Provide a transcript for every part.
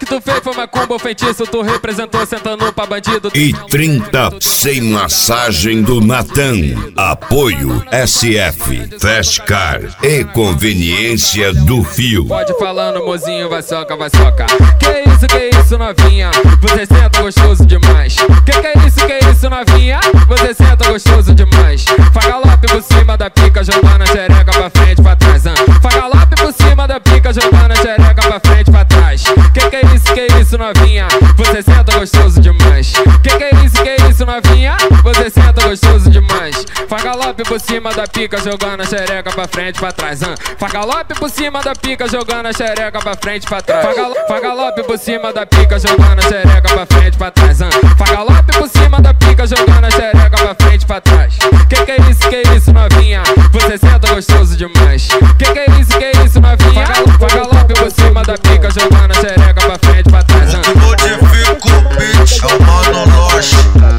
tu fez foi macumba ou feitiço, tu representou sentando pra bandido. E 30 sem massagem do Natan. Apoio SF, Fast Car e conveniência do Fio. Pode falando, mozinho, vai soca, vai soca. Que isso, novinha? Você senta gostoso demais. Que isso, novinha? Você senta gostoso demais. Faz galope por cima da pica, jogando a xereca pra frente, pra trás. Faz galope por cima da pica, jogando a xereca pra frente, pra trás. Que isso, novinha? Você senta gostoso demais. Que isso, novinha? Você senta gostoso demais. Faz galope por cima da pica, jogando a xereca pra frente, pra trás. Faz galope por cima da pica, jogando a xereca pra frente, pra trás. Faz galope por cima da pica, jogando a xereca pra frente, pra trás. Faz galope por cima da pica, jogando a xereca pra frente, pra trás. Que isso, novinha? Você senta gostoso demais. Que isso, novinha? Faz galope por cima da pica, jogando a xereca pra frente, pra trás. Modifica o beat, chamando nós.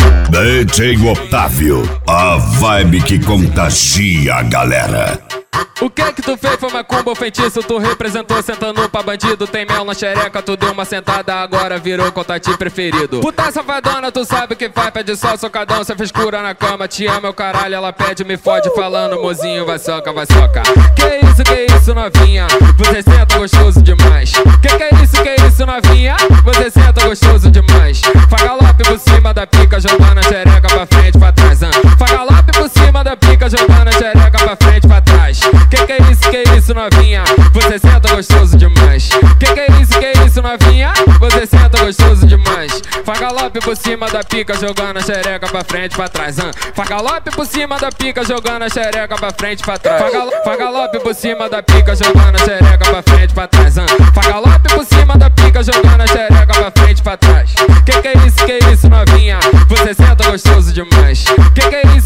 DJ Otávio, a vibe que contagia a galera. O que tu fez foi macumba ou feitiço, tu representou sentando pra bandido. Tem mel na xereca, tu deu uma sentada, agora virou contatinho preferido. Puta safadona, tu sabe o que faz, pede só socadão, cê fez cura na cama, te ama o caralho, ela pede, me fode, falando, mozinho, vai soca, vai soca. Que isso, novinha? Você senta gostoso demais. Que isso, novinha? Você senta gostoso demais. Faz galope por cima da pica, jogando a xereca pra frente, pra trás. Faz galope por cima da pica, jogando a xereca pra frente, pra trás. Que isso, novinha? Você senta gostoso demais. Que isso, novinha? Você senta gostoso demais. Faz galope por cima da pica, jogando a xereca pra frente, pra trás. Faz galope por cima da pica, jogando a xereca pra frente, pra trás. Faz galope por cima da pica, jogando a xereca pra frente, pra trás. Faz galope por cima da pica, jogando a xereca pra frente, pra trás. Que isso, novinha? Você senta gostoso demais. Que